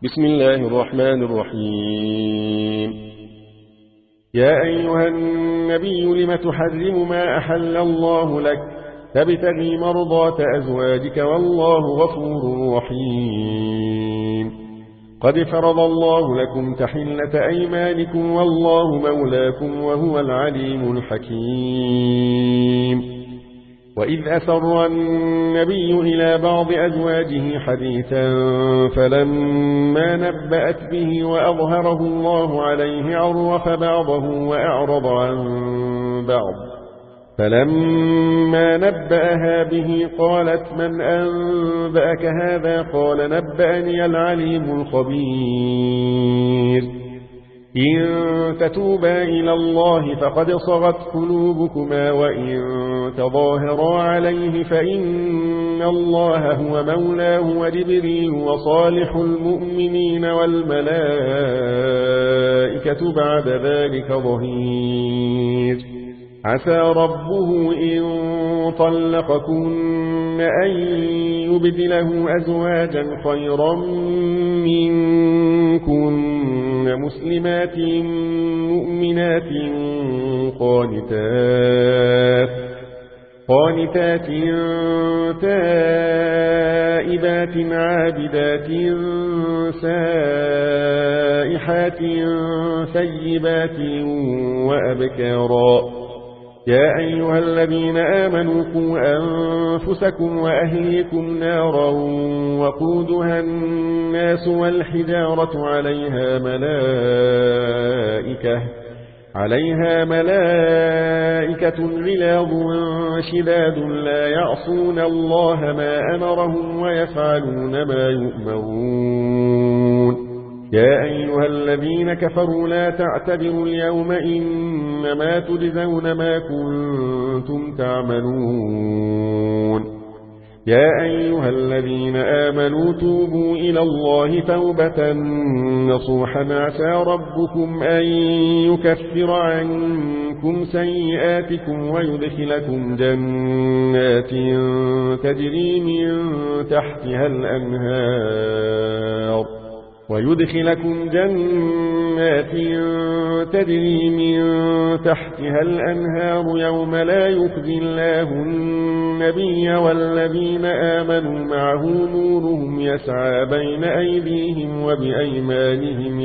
بسم الله الرحمن الرحيم. يا أيها النبي لم تحرم ما أحل الله لك تبتغي مرضات أزواجك والله غفور رحيم. قد فرض الله لكم تحلة أيمانكم والله مولاكم وهو العليم الحكيم. وإذ أسر النبي إلى بعض أزواجه حديثا فلما نبأت به وأظهره الله عليه عرف بعضه وأعرض عن بعض، فلما نبأها به قالت من أنبأك هذا؟ قال نبأني العليم الخبير. إن تتوبا إلى الله فقد صغت قلوبكما وإن تظاهرا عليه فإن الله هو مولاه وجبريل وصالح المؤمنين والملائكة بعد ذلك ظهير. عسى ربه إن طلقكن أن يبدله أزواجا خيرا منكن مسلمات مؤمنات قانتات تائبات عابدات سائحات ثيبات وأبكارا. يا أيها الذين آمنوا قوا أنفسكم وأهليكم نارا وقودها الناس والحجارة عليها ملائكة غلاظ شداد لا يعصون الله ما أمرهم ويفعلون ما يؤمرون. يا أيها الذين كفروا لا تعتذروا اليوم إنما تجزون ما كنتم تعملون. يا أيها الذين آمنوا توبوا إلى الله توبة نصوحا عسى ربكم أن يكفر عنكم سيئاتكم ويدخلكم جنات تجري من تحتها الأنهار يوم لا يخزي الله النبي والذين آمنوا معه نورهم يسعى بين أيديهم وبأيمانهم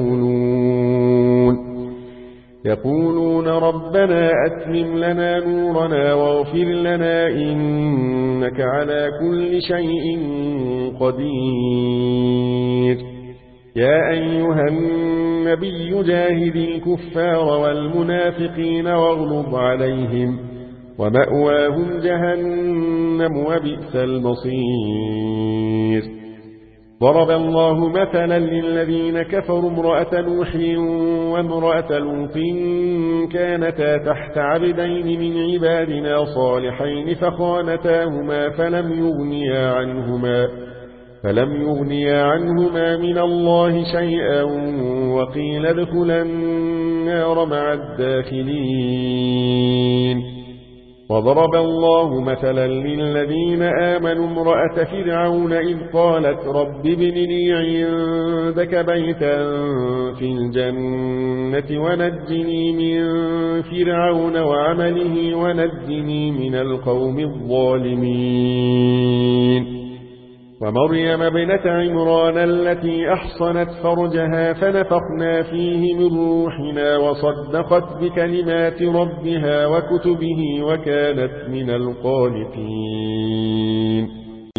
يقولون ربنا أتمم لنا نورنا واغفر لنا إنك على كل شيء قدير. يا أيها النبي جاهد الكفار والمنافقين واغلظ عليهم ومأواهم جهنم وبئس المصير. ضرب الله مثلا للذين كفروا امرأة نوح وامرأة لوط كانتا تحت عبدين من عبادنا صالحين فخانتاهما فلم يغنيا عنهما من الله شيئا وقيل ادخلا النار مع الداخلين. وضرب الله مثلا للذين آمنوا امرأة فرعون إذ قالت رب ابن لي عندك بيتا في الجنة ونجني من فرعون وعمله ونجني من القوم الظالمين. ومريم ابنة عمران التي أحصنت فرجها فنفخنا فيه من روحنا وصدقت بكلمات ربها وكتبه وكانت من القانتين.